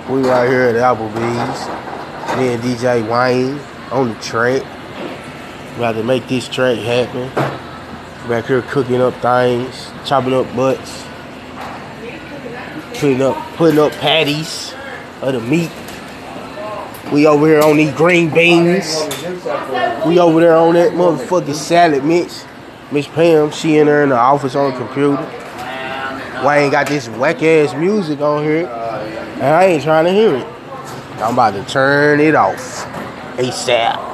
We right here at Applebee's. Me and DJ Wayne on the track. We about to make this track happen. Back here cooking up things, chopping up butts, putting up patties of the meat. We over here on these green beans. We over there on that motherfucking salad mix. Miss Pam, she in there in the office on the computer. Wayne got this whack ass music on here, and I ain't trying to hear it. I'm about to turn it off ASAP.